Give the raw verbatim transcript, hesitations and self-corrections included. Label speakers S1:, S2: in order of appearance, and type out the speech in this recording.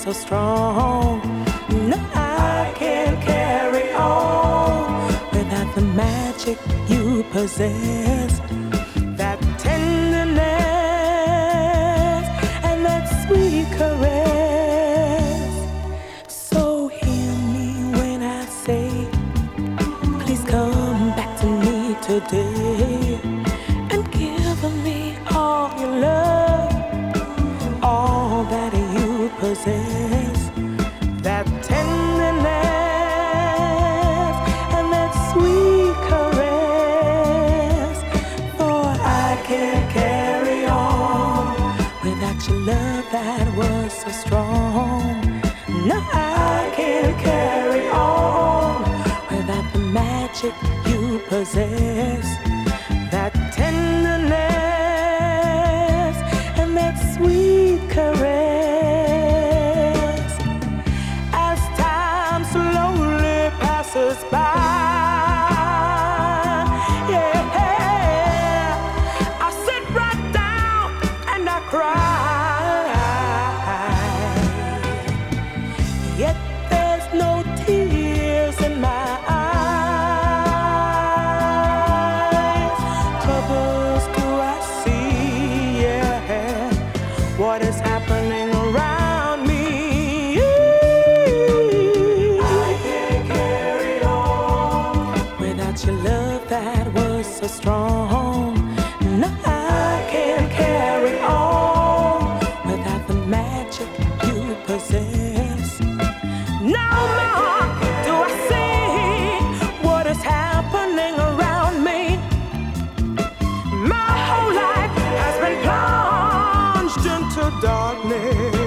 S1: so strong. No, I can't carry on without the magic you possess. That tenderness and that sweet caress. So hear me when I say, please come back to me today and give me all your love, all that you possess. That tenderness and that sweet caress. For I can't carry on without your love that was so strong. No, I can't carry on without the magic you possess. That tenderness and that sweet caress. As time slowly passes by, yeah, I sit right down and I cry. Yet there's no tears in my eyes. Troubles do I see, yeah. What is happening around me? I can't carry on without your love that was so strong. No, I can't carry on without the magic you possess. No more do I see what is happening around me. My whole life has been plunged into darkness.